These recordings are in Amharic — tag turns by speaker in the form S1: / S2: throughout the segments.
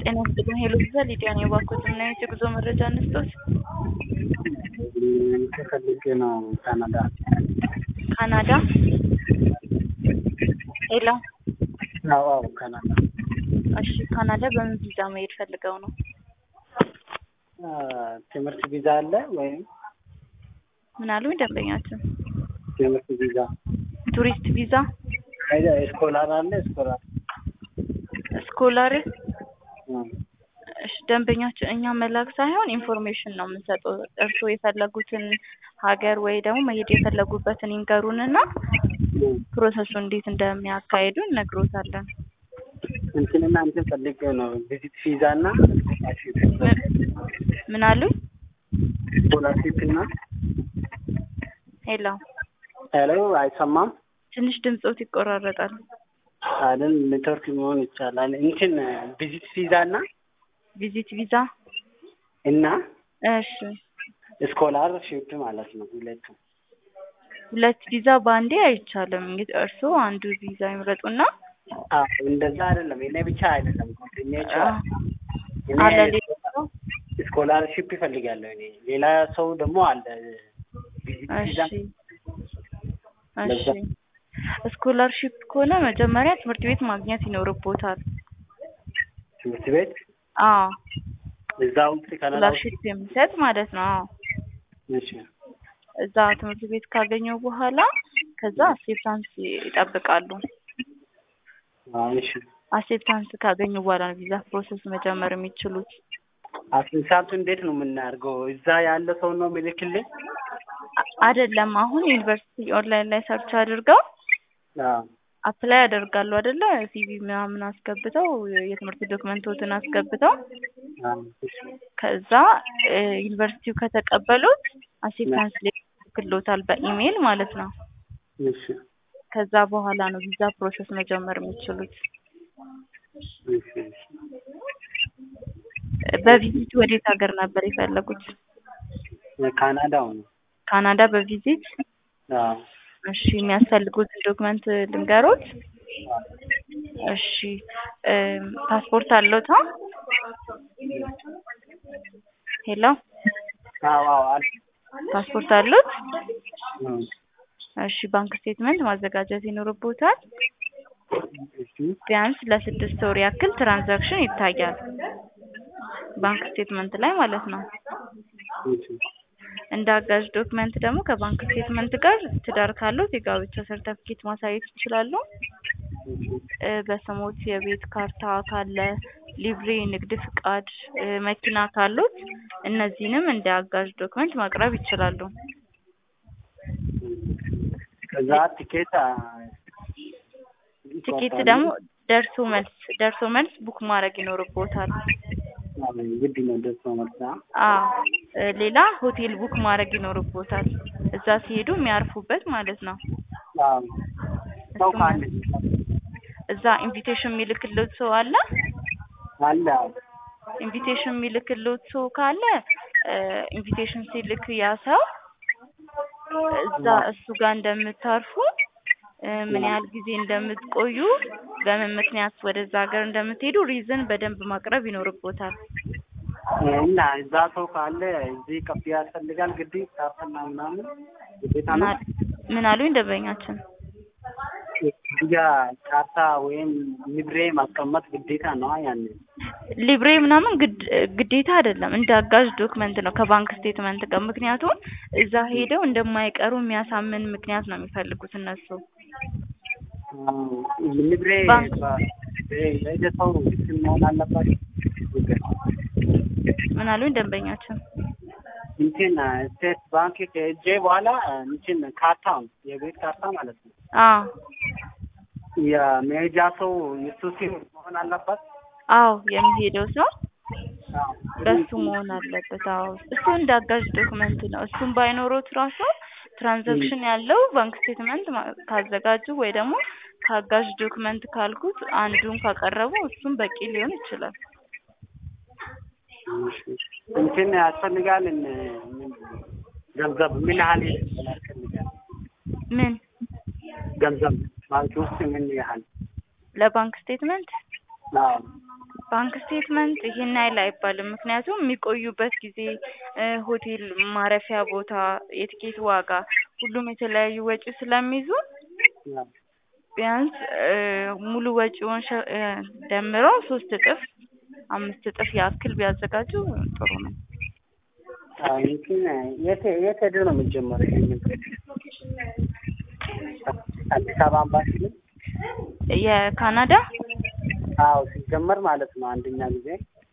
S1: ጤና ይስጥልኝ ሄሎ ቪዛ ሊዲያ ነኝ። እባክዎትን እና የጉዞ መረጃ እንስጥዎት?
S2: ከፈልጌ ነው ካናዳ
S1: ካናዳ ሄሎ
S2: አዎ ካናዳ
S1: እሺ ካናዳ በምን ቪዛ መሄድ ፈልገው ነው?
S2: ትምህርት ቪዛ አለ ወይ?
S1: ምን አሉኝ ደንበኛችን?
S2: ትምህርት ቪዛ
S1: ቱሪስት ቪዛ
S2: ስኮላር አለ
S1: ስኮላር እሺ ደንበኛችን እኛ መላክ ሳይሆን ኢንፎርሜሽን ነው የምንሰጠው። እርስዎ የፈለጉትን ሀገር ወይ ደግሞ መሄድ የፈለጉበትን ይንገሩንና ፕሮሰሱ እንዴት እንደሚያካሂዱ እነግሮታለን።
S2: እንትን ፈልጌ ነው ቪዚት ቪዛ እና
S1: ምን አሉኝ?
S2: ስኮላርሺፕ እና
S1: ሄሎ
S2: አይሰማም?
S1: ትንሽ ድምጾት ይቆራረጣል።
S2: አይደል ኔትወርክ መሆን ይቻላል። ቪዚት ቪዛ እና
S1: እሺ
S2: ስኮላርሺፕ ማለት ነው።
S1: ሁለት ቪዛ ባንዴ አይቻልም። እንግዲህ እርስዎ አንዱ ቪዛ ይምረጡና
S2: እንደዛ አይደለም። እኔ ብቻ አይደለም ጓደኞቼ
S1: አለ
S2: ስኮላርሺፕ ይፈልጋለሁ። እኔ ሌላ ሰው ደግሞ አለ ቪዚት ቪዛ።
S1: እሺ ስኮላርሺፕ ከሆነ መጀመሪያ ትምህርት ቤት ማግኘት ይኖርቦታል።
S2: ትምህርት ቤት እዛው
S1: ስኮላርሺፕ የሚሰጥ ማለት ነው።
S2: እሺ
S1: እዛ ትምህርት ቤት ካገኘው በኋላ ከዛ አክሴፕታንስ ይጠብቃሉ።
S2: እሺ
S1: አክሴፕታንስ ካገኙ በኋላ ነው ቪዛ ፕሮሰስ መጀመር የሚችሉት።
S2: አክሴፕታንስ እንዴት ነው የምናደርገው? እዛ ያለ ሰው ነው የሚልክልኝ?
S1: አይደለም አሁን ዩኒቨርሲቲ ኦንላይን ላይ ሰርች አድርገው አፕላይ ያደርጋሉ አይደለ? ሲቪ ምናምን አስገብተው የትምህርት ዶክመንቶችን አስገብተው ከዛ ዩኒቨርሲቲው ከተቀበሉት አክሴፕታንስ ይልክልዎታል በኢሜል ማለት ነው።
S2: እሺ
S1: ከዛ በኋላ ነው ቪዛ ፕሮሰስ መጀመር የሚችሉት። በቪዚት ወዴት ሀገር ነበር የፈለጉት? ካናዳ በቪዚት እሺ የሚያስፈልጉትን ዶክመንት ልንገሮት? እሺ ፓስፖርት አለዎት? ሄሎ ፓስፖርት አለዎት? እሺ ባንክ ስቴትመንት ማዘጋጀት ይኖርቦታል። ቢያንስ ለ6 ወር ያክል ትራንዛክሽን ይታያል ባንክ ስቴትመንት ላይ ማለት ነው። እንደ አጋዥ ዶክመንት ደግሞ ከባንክ ስቴትመንት ጋር ትዳር ካለው የጋብቻ ሰርተፊኬት ማሳየት ይችላሉ። በስሞት የቤት ካርታ ካለ፣ ሊብሬ ንግድ ፍቃድ፣ መኪና ካሉት እነዚህንም እንደ አጋዥ ዶክመንት ማቅረብ ይችላሉ።
S2: ከዛ ቲኬት
S1: ደግሞ ደርሶ መልስ ቡክ ማድረግ ይኖርቦታል።
S2: ግድ ነው ደርሶ መልስ።
S1: ሌላ ሆቴል ቡክ ማድረግ ይኖርቦታል እዛ ሲሄዱ የሚያርፉበት ማለት ነው። እዛ ኢንቪቴሽን የሚልክልዎት ሰው አለ? ኢንቪቴሽን የሚልክልዎት ሰው ካለ ኢንቪቴሽን ሲልክ ያ ሰው እዛ እሱ ጋር እንደምታርፉ ምን ያህል ጊዜ እንደምትቆዩ በምን ምክንያት ወደዛ ሀገር እንደምትሄዱ ሪዝን በደንብ ማቅረብ ይኖርቦታል።
S2: እና እዛ ሰው ካለ እዚህ ከፍ ያስፈልጋል ግዴታ ታፈና ምናምን ግዴታ ነው።
S1: ምን አሉኝ ደንበኛችን?
S2: ካርታ ወይም ሊብሬ ማስቀመጥ ግዴታ ነው። ያኔ
S1: ሊብሬ ምናምን ግዴታ አይደለም፣ እንደ አጋዥ ዶክመንት ነው ከባንክ ስቴትመንት ጋር። ምክንያቱም እዛ ሄደው እንደማይቀሩ የሚያሳምን ምክንያት ነው የሚፈልጉት እነሱ።
S2: ሊብሬ ለሰው መሆን አለባቸው።
S1: ምን አሉኝ ደንበኛችን?
S2: ስቴት ባንክ ከሄጄ በኋላ ካርታ የቤት ካርታ ማለት ነው። የመሄጃ ሰው የሱ መሆን አለበት። የሚሄደው ሰው በሱ መሆን አለበት። እሱ እንደ አጋዥ ዶክመንት ነው። እሱም ባይኖሮት ራሱ ትራንዛክሽን ያለው ባንክ ስቴትመንት ካዘጋጁ ወይ ደግሞ ከአጋዥ ዶክመንት ካልኩት አንዱን ካቀረቡ እሱም በቂ ሊሆን ይችላል። ያስፈልጋል። ገንዘብ ምን ያህል ያስፈልጋል?
S1: ምን
S2: ገንዘብ ባንክ ውስጥ ምን ያህል
S1: ለባንክ ስቴትመንት? ባንክ ስቴትመንት ይሄን አይል አይባልም። ምክንያቱም የሚቆዩበት ጊዜ ሆቴል ማረፊያ ቦታ የትኬት ዋጋ ሁሉም የተለያዩ ወጪ ስለሚይዙ ቢያንስ ሙሉ ወጪውን ደምረው 3 እጥፍ 5 እጥፍ ያክል ቢያዘጋጁ ጥሩ ነው።
S2: እንትን የት ሄደው ነው የሚጀመረው? ይሄንን አዲስ አበባ አምባሲ
S1: የካናዳ
S2: ሲጀመር ማለት ነው አንደኛ ጊዜ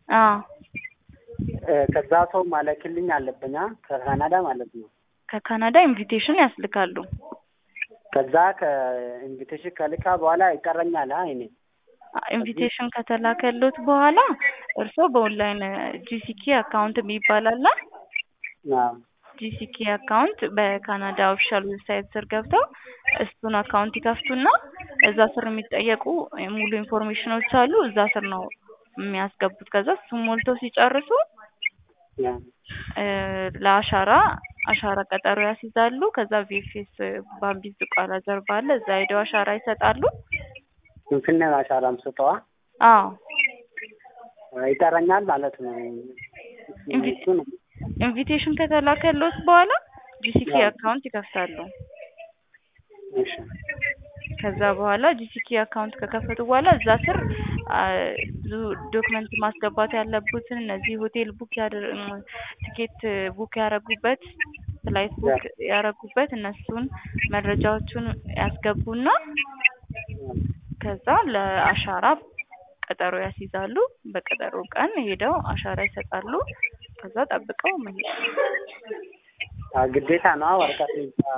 S2: ከዛ ሰው ማለክልኝ አለብኛ ከካናዳ ማለት ነው።
S1: ከካናዳ ኢንቪቴሽን ያስልካሉ።
S2: ከዛ ከኢንቪቴሽን ከልካ በኋላ ይቀረኛል አይኔ
S1: ኢንቪቴሽን ከተላከሉት በኋላ እርሶ በኦንላይን ጂሲኬ አካውንት የሚባላል ጂሲኬ አካውንት በካናዳ ኦፊሻል ዌብሳይት ስር ገብተው እሱን አካውንት ይከፍቱና እዛ ስር የሚጠየቁ ሙሉ ኢንፎርሜሽኖች አሉ። እዛ ስር ነው የሚያስገቡት። ከዛ እሱን ሞልተው ሲጨርሱ ለአሻራ ቀጠሮ ያስይዛሉ። ከዛ ቪኤፍኤስ ባምቢስ ቃላ ጀርባ አለ። እዛ ሄደው አሻራ ይሰጣሉ።
S2: እንትን አሻራም ሰጠዋ ይጠራኛል ማለት ነው።
S1: ኢንቪቴሽን ከተላከሉት በኋላ ጂሲኬ አካውንት ይከፍታሉ።
S2: እሺ
S1: ከዛ በኋላ ጂሲኬ አካውንት ከከፈቱ በኋላ እዛ ስር ብዙ ዶክመንት ማስገባት ያለቡትን እነዚህ ሆቴል ቡክ ቲኬት ቡክ ያረጉበት ፍላይት ቡክ ያረጉበት እነሱን መረጃዎቹን ያስገቡና ከዛ ለአሻራ ቀጠሮ ያስይዛሉ። በቀጠሮ ቀን ሄደው አሻራ ይሰጣሉ። ከዛ ጠብቀው መሄድ
S2: ግዴታ ነው። ወረቀት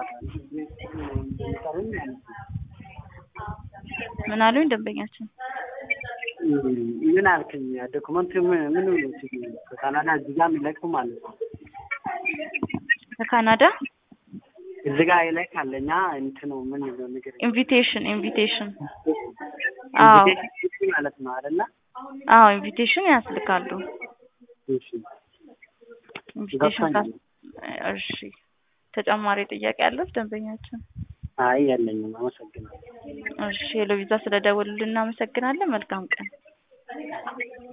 S1: ምን አሉኝ ደንበኛችን?
S2: ምን አልከኝ? ዶክመንት ምን ከካናዳ እዚህ ጋር የሚለቅም ማለት ነው።
S1: ከካናዳ
S2: እዚህ ጋር ይለካለኛ እንትኑ ምን ነው ነገር
S1: ኢንቪቴሽን
S2: ማለት ነው አይደለ?
S1: ኢንቪቴሽን ያስልካሉ።
S2: እሺ
S1: ኢንቪቴሽን እሺ። ተጨማሪ ጥያቄ አለው ደንበኛችን?
S2: አይ የለኝም። አመሰግናለሁ።
S1: እሺ ለቪዛ ስለደወሉልን እናመሰግናለን። መልካም ቀን።